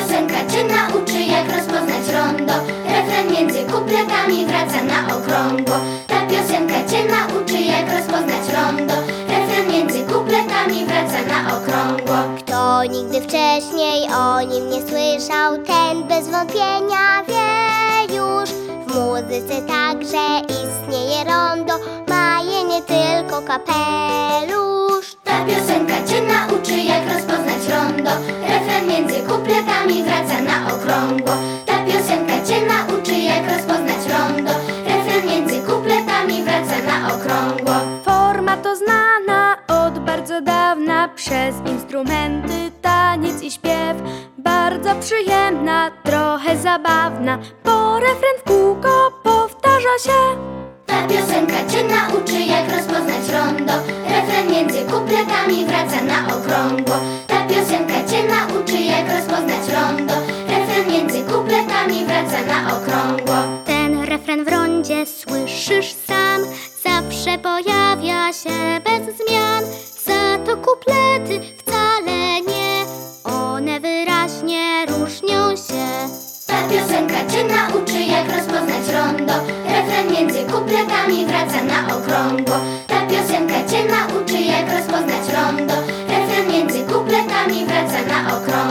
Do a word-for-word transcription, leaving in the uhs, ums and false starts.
piosenka cię nauczy, jak rozpoznać rondo. Refren między kupletami wraca na okrągło. Ta piosenka cię nauczy, jak rozpoznać rondo. Refren między kupletami wraca na okrągło. Kto nigdy wcześniej o nim nie słyszał, ten bez wątpienia wie już. W muzyce także istnieje rondo, ma je nie tylko kapelusz. Ta piosenka cię nauczy, jak rozpoznać rondo. Refren między kupletami wraca na okrągło. Ta piosenka cię nauczy, jak rozpoznać rondo. Refren między kupletami wraca na okrągło. Forma to znana od bardzo dawna, przez instrumenty, taniec i śpiew. Bardzo przyjemna, trochę zabawna, bo refren w kółko powtarza się. Ta piosenka cię nauczy, jak rozpoznać rondo. Refren między kupletami wraca na okrągło. Ta piosenka cię nauczy, jak rozpoznać rondo. Refren między kupletami wraca na okrągło. Ten refren w rondzie słyszysz sam, zawsze pojawia się bez zmian. Za to kuplety wcale nie, one wyraźnie różnią się. Ta piosenka cię nauczy, jak rozpoznać rondo. Refren między kupletami wraca na okrągło. Ta piosenka cię nauczy, jak rozpoznać rondo. Refren między kupletami wraca na okrągło.